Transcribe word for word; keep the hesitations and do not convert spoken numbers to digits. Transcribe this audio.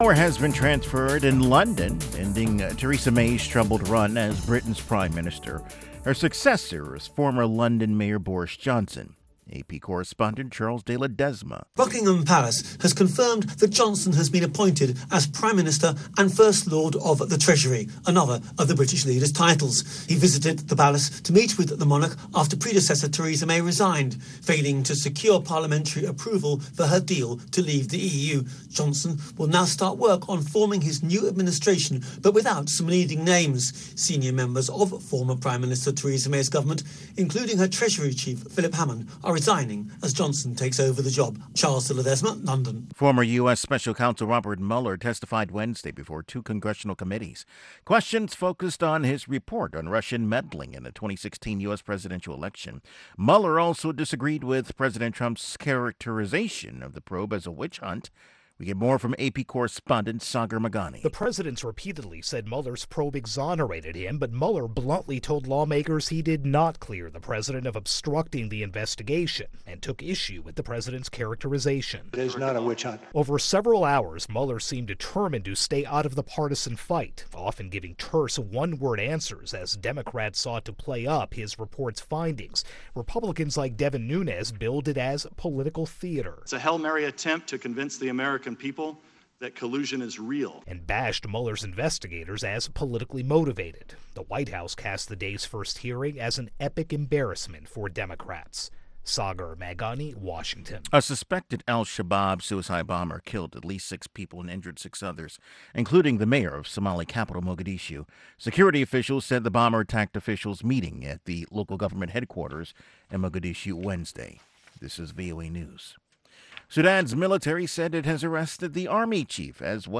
Power has been transferred in London, ending uh, Theresa May's troubled run as Britain's Prime Minister. Her successor is former London Mayor Boris Johnson. A P correspondent Charles de Ledesma. Buckingham Palace has confirmed that Johnson has been appointed as Prime Minister and First Lord of the Treasury, another of the British leader's titles. He visited the palace to meet with the monarch after predecessor Theresa May resigned, failing to secure parliamentary approval for her deal to leave the E U. Johnson will now start work on forming his new administration, but without some leading names. Senior members of former Prime Minister Theresa May's government, including her Treasury Chief Philip Hammond, are resigning as Johnson takes over the job. Charles de Ledesma, London. Former U S. Special Counsel Robert Mueller testified Wednesday before two congressional committees. Questions focused on his report on Russian meddling in the twenty sixteen U S presidential election. Mueller also disagreed with President Trump's characterization of the probe as a witch hunt. We get more from A P correspondent Sagar Magani. The president's repeatedly said Mueller's probe exonerated him, but Mueller bluntly told lawmakers he did not clear the president of obstructing the investigation and took issue with the president's characterization. It is not a witch hunt. Over several hours, Mueller seemed determined to stay out of the partisan fight, often giving terse one-word answers as Democrats sought to play up his report's findings. Republicans like Devin Nunes billed it as political theater. It's a Hail Mary attempt to convince the American people that collusion is real. And bashed Mueller's investigators as politically motivated. The White House cast the day's first hearing as an epic embarrassment for Democrats. Sagar Magani, Washington. A suspected al-Shabaab suicide bomber killed at least six people and injured six others, including the mayor of Somali capital Mogadishu. Security officials said the bomber attacked officials meeting at the local government headquarters in Mogadishu Wednesday. This is V O A News. Sudan's military said it has arrested the army chief as well.